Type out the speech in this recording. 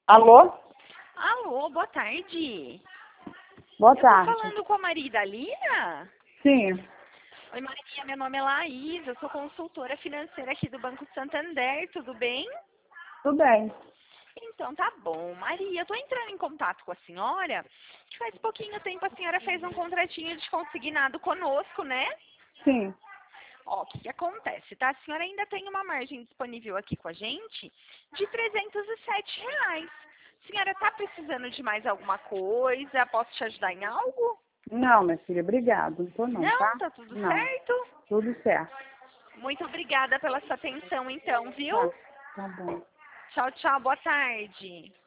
Alô? Alô, boa tarde. Boa Eu tô tarde. falando com a Maria Dalina? Sim, Oi, Maria, meu nome é Laís, eu sou consultora financeira aqui do Banco Santander, tudo bem? tudo bem. Então tá bom. Maria, eu tô entrando em contato com a senhora, que faz pouquinho tempo a senhora fez um contratinho de consignado conosco, né? Sim. Ó, o que acontece, tá? A senhora ainda tem uma margem disponível aqui com a gente de R$ 307. A senhora tá precisando de mais alguma coisa? Posso te ajudar em algo? Não, minha filha, obrigado. Não tô não, Não, tá? tá tudo Não, certo? tudo certo. Muito obrigada pela sua atenção, então, viu? Tá, tá bom. Tchau, tchau, boa tarde.